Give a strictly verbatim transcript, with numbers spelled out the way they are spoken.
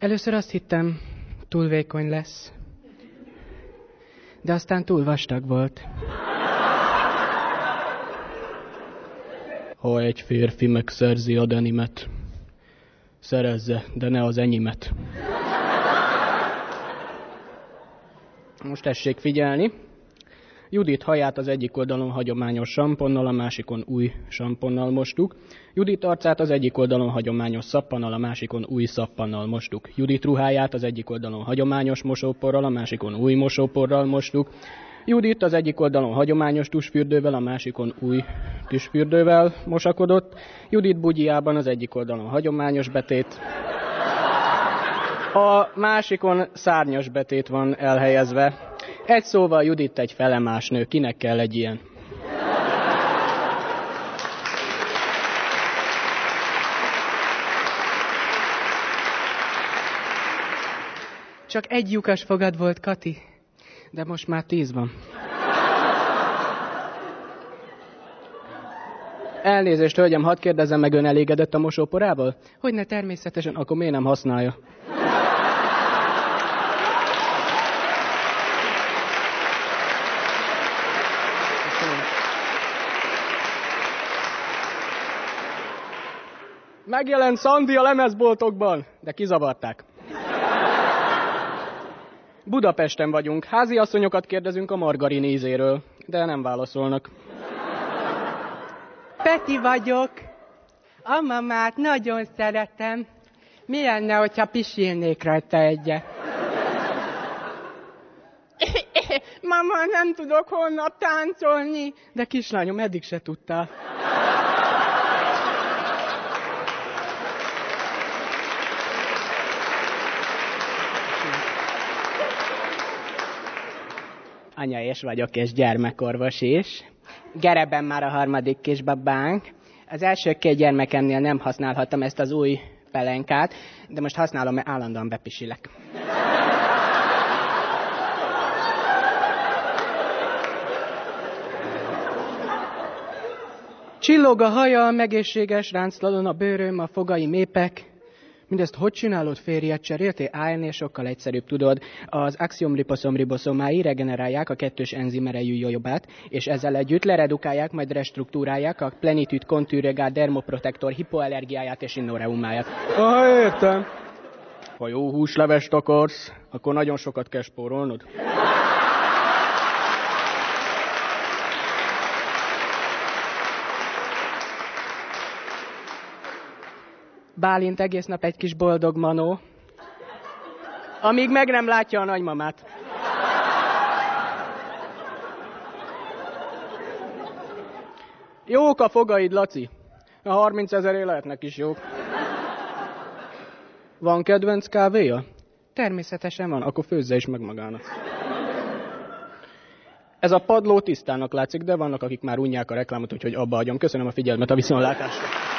Először azt hittem, túl vékony lesz. De aztán túl vastag volt. Ha egy férfi megszerzi a denimet, szerezze, de ne az enyémet. Most tessék figyelni. Judit haját az egyik oldalon hagyományos samponnal, a másikon új samponnal mostuk. Judit arcát az egyik oldalon hagyományos szappannal, a másikon új szappannal mostuk. Judit ruháját az egyik oldalon hagyományos mosóporral, a másikon új mosóporral mostuk. Judit az egyik oldalon hagyományos tusfürdővel, a másikon új tusfürdővel mosakodott. Judit bugyjában az egyik oldalon hagyományos betét, a másikon szárnyas betét van elhelyezve. Egy szóval Judit egy felemás nő. Kinek kell egy ilyen? Csak egy lyukas fogad volt, Kati, de most már tíz van. Elnézést, hölgyem, hadd kérdezzem meg, ön elégedett a mosóporával? Hogyne, természetesen. Akkor miért nem használja? Megjelent Szandi a lemezboltokban, de kizavarták. Budapesten vagyunk. Háziasszonyokat kérdezünk a margarin ízéről, de nem válaszolnak. Peti vagyok. A mamát nagyon szeretem. Mi lenne, hogyha pisilnék rajta egyet? Mama, nem tudok holnap táncolni. De kislányom, eddig se tudtál. Anya és vagyok, és gyermekorvos is. Gereben már a harmadik kisbabánk. Az első két gyermekemnél nem használhattam ezt az új pelenkát, de most használom, mert állandóan bepisilek. Csillog a haja, megészséges, ránctalan a bőröm, a fogaim épek. Mindezt hogy csinálod, férjet cseréltél? Á, ennél sokkal egyszerűbb, tudod. Az axiom liposzom riboszomái regenerálják a kettős enzim erejű jojobát, és ezzel együtt leredukálják, majd restruktúrálják a plenitude contouregát, dermoprotektor hipoallergiáját és innoreumáját. Ah, értem. Ha jó húslevest akarsz, akkor nagyon sokat kell spórolnod. Bálint egész nap egy kis boldog manó, amíg meg nem látja a nagymamát. Jók a fogaid, Laci. A harminc ezeré lehetnek is jók. Van kedvenc kávéja? Természetesen van. Akkor főzze is meg magának. Ez a padló tisztának látszik, de vannak, akik már unják a reklámot, úgyhogy abba hagyom. Köszönöm a figyelmet, a viszontlátásra.